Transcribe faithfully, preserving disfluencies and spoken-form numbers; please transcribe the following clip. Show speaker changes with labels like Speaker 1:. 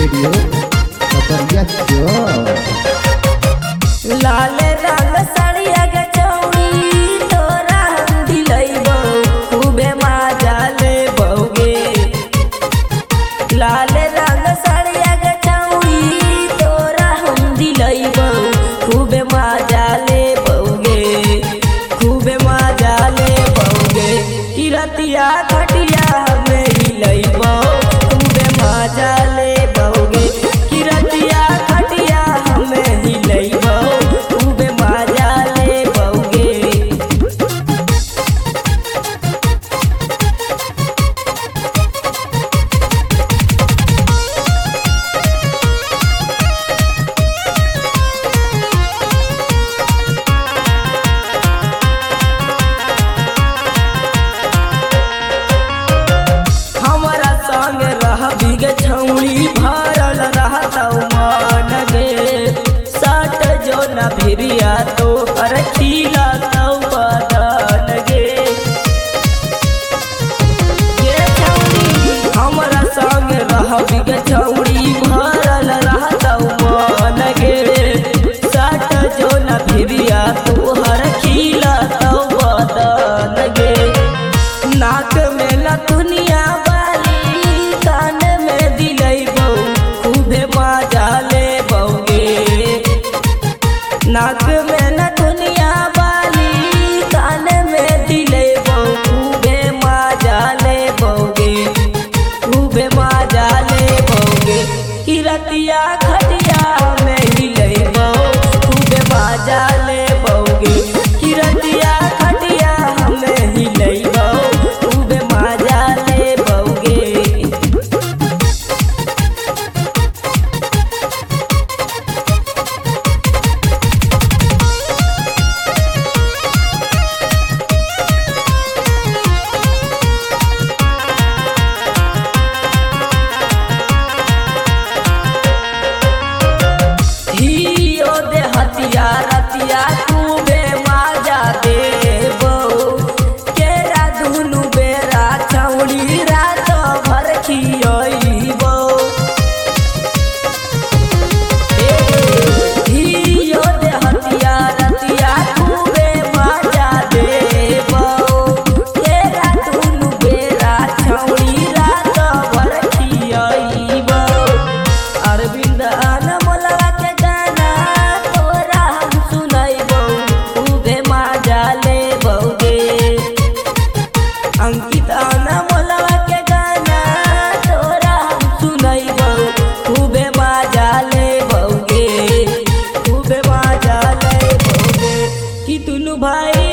Speaker 1: Studio कपड़िया चौक।
Speaker 2: लाल रंग साड़िया के चौड़ी तोरा हम दिलैबो खूबे मजा लेबोगे। लाल रंग साड़िया के चौड़ी तोरा हम दिलैबो खूबे मजा लेबोगे खूबे मजा लेबोगे। किरतिया खटिया हमें हिलैबो खूबे मजा लेबोगे। किरतिया खटिया हमें हिलैबो खूबे मजा लेबोगे। हमारा संग रहबी गे छौड़ी भरल रहतौ मन गे। सट जो न भिरिया तो हर खिलतौ बदन गे। गे छौड़ी हमारा संग रहबी गे छौड़ी भरल रहतौ मन गे। सट जो न भिरिया तो हर खिलतौ बदन गे। नाक में नथुनिया बाली कान में दिलैबो खूबे मजा लेबोगे। नाक में नथुनिया बाली कान में दिलैबो खूबे मजा लेबोगे खूबे मजा लेबोगे। किरतिया खटिया में हिलैबो खूबे मजा लेबोगे। किरतिया खटिया हमें हिलैबो खूबे मजा लेबोगे। हियो दे हतिया रतिया खूबे मजा देबो। केरा दुनु बेरा छौड़ी रात भर खियैबो। हियो दे हतिया रतिया खूबे मजा देबो। केरा दुनु बेरा छौड़ी रात भर खियैबो। अरविंद अनमोलवा के गाना तोरा हम सुनैबो खूबे मजा लेबोगे। अंकित अनमोलवा के गाना तोरा हम सुनैबो खूबे मजा लेबोगे खूबे मजा लेबोगे। कि दुनु भाई